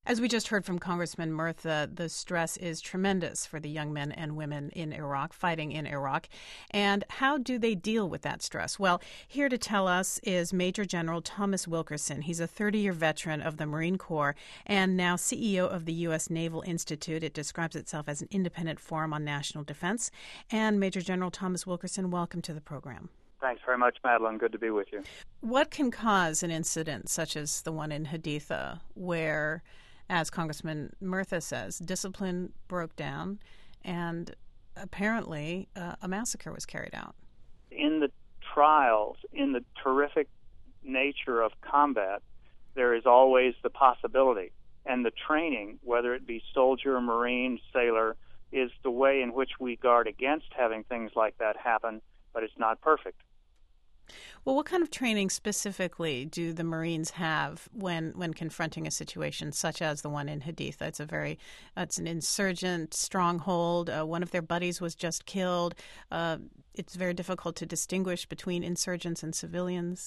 As we just heard from Congressman Murtha, the stress is tremendous for the young men and women in Iraq, fighting in Iraq. And how do they deal with that stress? Well, here to tell us is Major General Thomas Wilkerson. He's a 30-year veteran of the Marine Corps and now CEO of the U.S. Naval Institute. It describes itself as an independent forum on national defense. And Major General Thomas Wilkerson, welcome to the program. Thanks very much, Madeline. Good to be with you. What can cause an incident such as the one in Haditha where, as Congressman Murtha says, discipline broke down and apparently a massacre was carried out? In the trials, in the terrific nature of combat, there is always the possibility. And the training, whether it be soldier, Marine, sailor, is the way in which we guard against having things like that happen, but it's not perfect. Well, what kind of training specifically do the Marines have when confronting a situation such as the one in Haditha? It's an insurgent stronghold. One of their buddies was just killed. It's very difficult to distinguish between insurgents and civilians.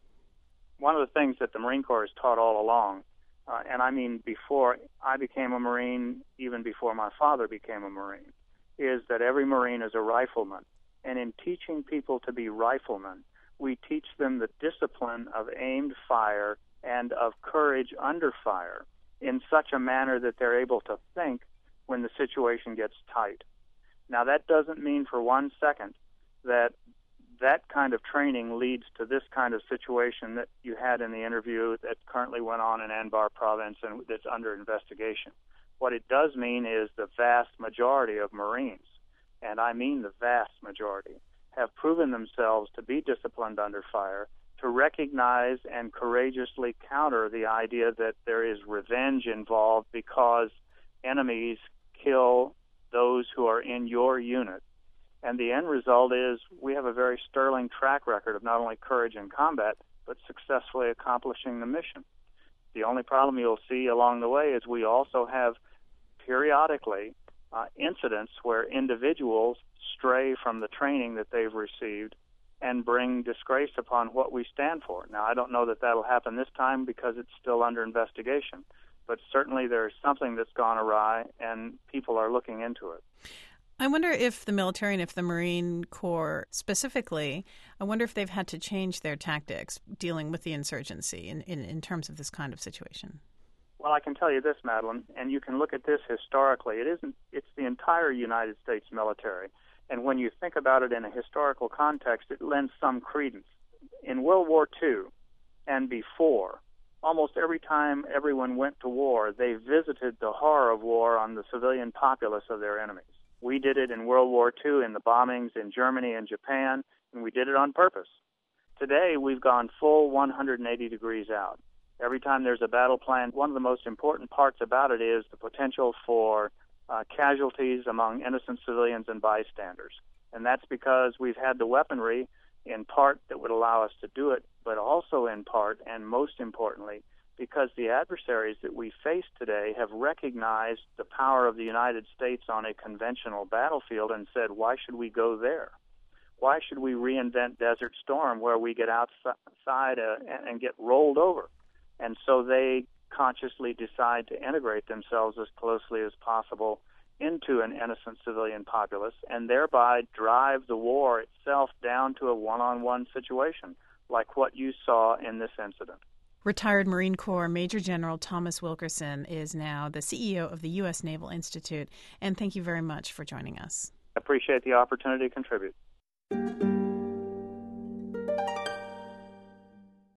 One of the things that the Marine Corps has taught all along, and I mean before I became a Marine, even before my father became a Marine, is that every Marine is a rifleman. And in teaching people to be riflemen, we teach them the discipline of aimed fire and of courage under fire in such a manner that they're able to think when the situation gets tight. Now, that doesn't mean for 1 second that that kind of training leads to this kind of situation that you had in the interview that currently went on in Anbar province and that's under investigation. What it does mean is the vast majority of Marines, and I mean the vast majority, have proven themselves to be disciplined under fire, to recognize and courageously counter the idea that there is revenge involved because enemies kill those who are in your unit. And the end result is we have a very sterling track record of not only courage in combat, but successfully accomplishing the mission. The only problem you'll see along the way is we also have periodically incidents where individuals stray from the training that they've received and bring disgrace upon what we stand for. Now, I don't know that that'll happen this time because it's still under investigation, but certainly there's something that's gone awry and people are looking into it. I wonder if the military and if the Marine Corps specifically, I wonder if they've had to change their tactics dealing with the insurgency in terms of this kind of situation. Well, I can tell you this, Madeline, and you can look at this historically. It's the entire United States military. And when you think about it in a historical context, it lends some credence. In World War II and before, almost every time everyone went to war, they visited the horror of war on the civilian populace of their enemies. We did it in World War II in the bombings in Germany and Japan, and we did it on purpose. Today, we've gone full 180 degrees out. Every time there's a battle plan, one of the most important parts about it is the potential for casualties among innocent civilians and bystanders. And that's because we've had the weaponry in part that would allow us to do it, but also in part, and most importantly, because the adversaries that we face today have recognized the power of the United States on a conventional battlefield and said, why should we go there? Why should we reinvent Desert Storm where we get outside and get rolled over? And so they consciously decide to integrate themselves as closely as possible into an innocent civilian populace and thereby drive the war itself down to a one-on-one situation like what you saw in this incident. Retired Marine Corps Major General Thomas Wilkerson is now the CEO of the U.S. Naval Institute, and thank you very much for joining us. I appreciate the opportunity to contribute.